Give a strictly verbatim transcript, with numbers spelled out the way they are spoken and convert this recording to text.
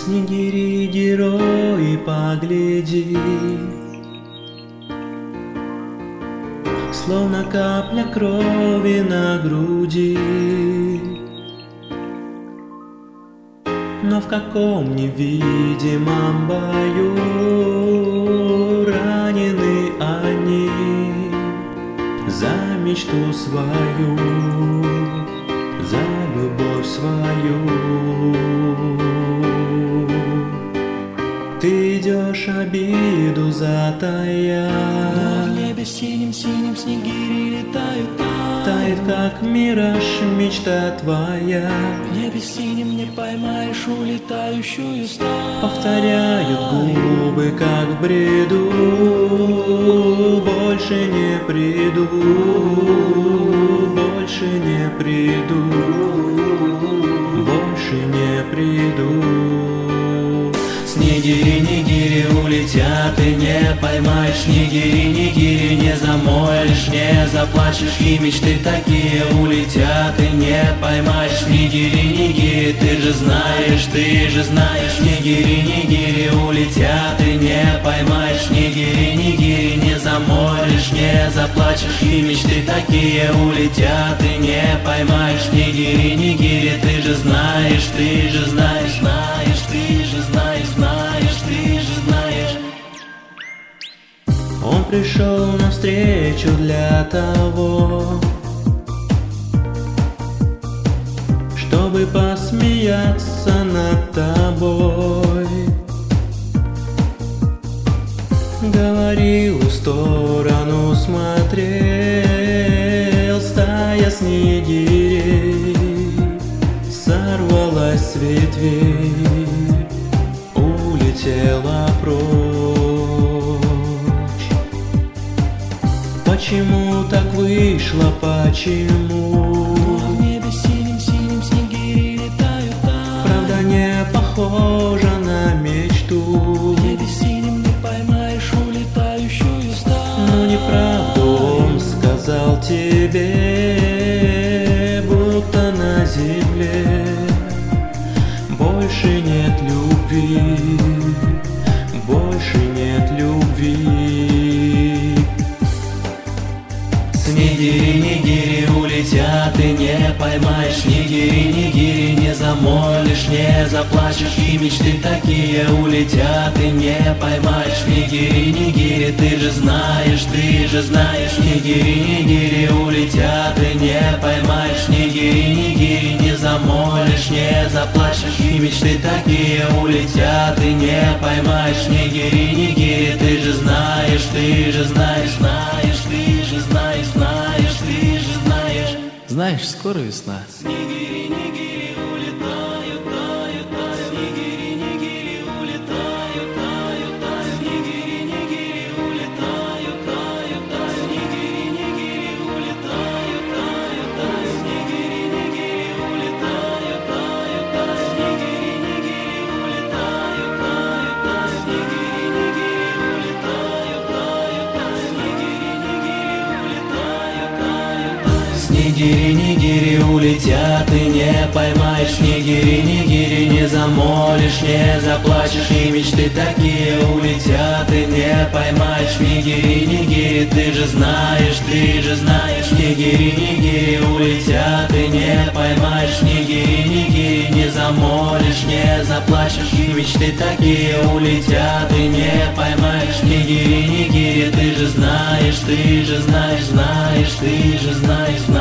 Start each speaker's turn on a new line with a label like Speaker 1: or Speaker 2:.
Speaker 1: Снегири, герои, погляди, словно капля крови на груди. Но в каком невидимом бою ранены они за мечту свою, за любовь свою. Ты идешь обиду затая,
Speaker 2: но в небе синим-синим снегири летают,
Speaker 1: тает как мираж мечта твоя.
Speaker 2: В небе синим не поймаешь улетающую сталь.
Speaker 1: Повторяют губы, как в бреду, больше не приду, больше не приду, больше не приду. Снегири, нигири улетят, и не поймаешь. Снегири, нигири не замолишь, не заплачешь. И мечты такие улетят, и не поймаешь. Снегири, нигири, ты же знаешь, ты же знаешь. Снегири, нигири улетят, и не поймаешь. Снегири, нигири не замолишь, не заплачешь. И мечты такие улетят, и не поймаешь. Снегири, нигири, ты же знаешь, ты же знаешь, знаешь, ты же знаешь, знаешь, ты же знаешь. Он пришел навстречу для того, чтобы посмеяться над тобой. Говорил, в сторону смотрел, стая снегирей сорвалась с ветвей, улетела прочь. Почему так вышло, почему?
Speaker 2: В небе синим-синим снегири летают,
Speaker 1: правда не похожа на мечту.
Speaker 2: в небе синим не поймаешь улетающую сталь.
Speaker 1: Но неправду он сказал тебе, будто на земле больше нет любви, больше нет любви. Снегири, нигири улетят, и не поймаешь. Снегири, нигири не замолишь, не заплачешь. И мечты такие улетят, и не поймаешь. Снегири, нигири, ты же знаешь, ты же знаешь. Снегири, нигири улетят, и не поймаешь. Снегири, нигири не замолишь, не заплачешь. И мечты такие улетят, и не поймаешь. Снегири, нигири, ты же знаешь, ты же знаешь, знаешь, ты же знаешь, знаешь, ты же знаешь.
Speaker 2: Знаешь, скоро весна.
Speaker 1: Снегири, нигири улетают, тают, тают. Снегири, нигири улетают, тают, тают. Снегири, нигири улетают, тают, тают. Снегири, нигири улетают, тают, тают. Снегири, нигири улетают, тают, тают. Снегири, нигири улетают, тают, тают. Снегири, нигири улетают, тают, тают. Снегири, нигири улетают, тают, тают. Снегири, нигири улетят, и не поймаешь. Снегири, нигири не замолишь, не заплачешь. И мечты такие улетят, и не поймаешь. Снегири, нигири, ты же знаешь, ты же знаешь. Снегири, нигири улетят, и не поймаешь. Снегири, нигири не замолишь, не заплачешь. И мечты такие улетят, и не поймаешь. Снегири, нигири, ты же знаешь, ты же знаешь, знаешь, ты же знаешь, знаешь.